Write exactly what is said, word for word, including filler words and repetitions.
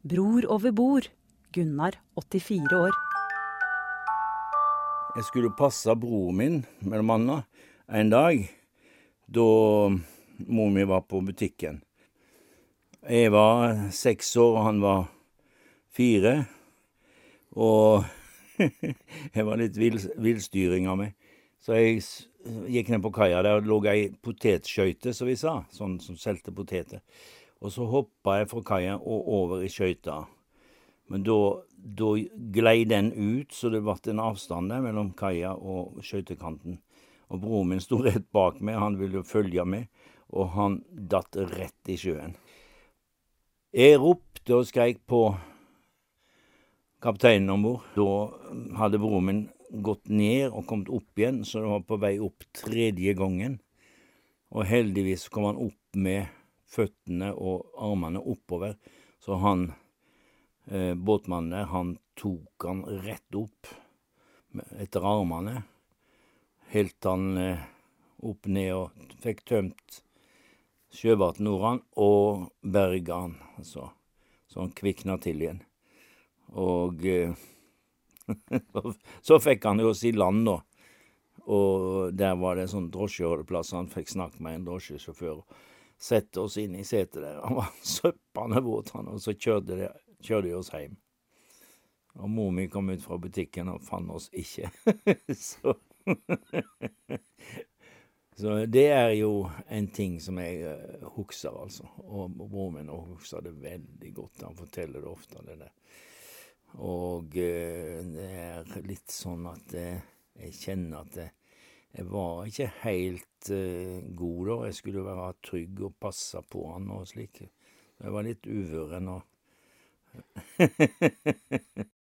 Bror over bord, Gunnar, åttifire år. Jeg skulle passe bror min, mellom annet, en dag, da mor mi var på butikken. Jeg var seks år, og han var fire, og jeg var litt vill, villstyring av meg. Så jeg gikk ned på kaia, der lå ei potetskjøyte, som vi sa, sånn som selte poteter. Og så hoppet jeg fra kaia og over i skjøyta. Men da, da glei den ut, så det ble en avstand der mellom kaia og skjøytekanten. Og broren min stod rett bak meg, han ville følge med, og han datt rett i sjøen. Jeg ropte og skrek på kapteinen ombord. Da hadde broren min gått ned og kommet opp igjen, så det var på vei opp tredje gangen. Og heldigvis kom han opp med føttene og armene oppover, så han, eh, båtmannen der, han tok han rett opp etter armene, helt han eh, opp ned og fikk tømt sjøvatten over han, og berga han, altså, så han kvikna til igjen. Og eh, så fikk han jo oss i land da, og der var det en sånn drosjeholdeplass, han fikk snakke med en drosjesjåfør, sette oss inn i setet der. Han var søppende våt, han, og så kjørte de, kjørte de oss hjem. Og mor mi kom ut fra butikken og fann oss ikke. så, så det er jo en ting som jeg uh, husker, altså. Og mor min husker det veldig godt. Han forteller det ofte, det der. Og uh, det er litt sånn at uh, jeg kjenner at uh, jeg var ikke helt uh, god da. Jeg skulle være trygg og passe på han og slik. Jeg var litt uvøren og